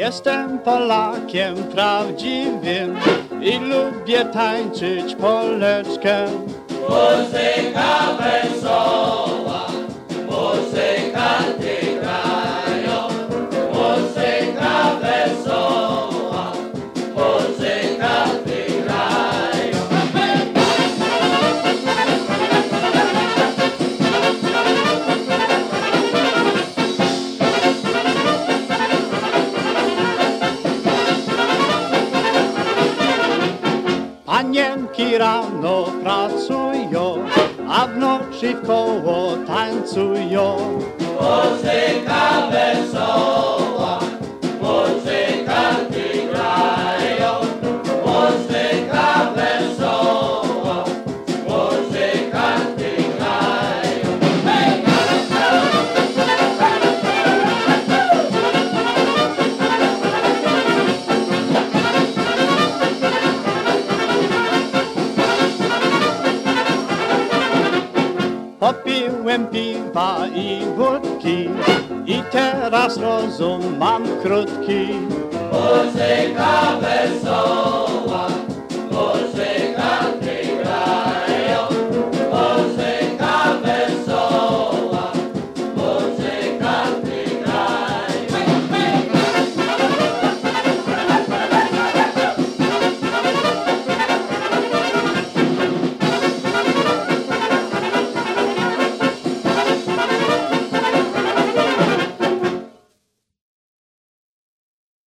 Jestem Polakiem prawdziwym i lubię tańczyć poleczkę. Muzyka wesoła, muzykanty grają. Muzyka wesoła, muzykanty grają. Panienki rano pracują, a w nocy w koło tańcują. Muzyka wesoła, muzykanty grają. Muzyka wesoła, muzykanty grają. Hej! Popiłem piwa i wódki i teraz rozum mam krótki. Muzyka wesoła,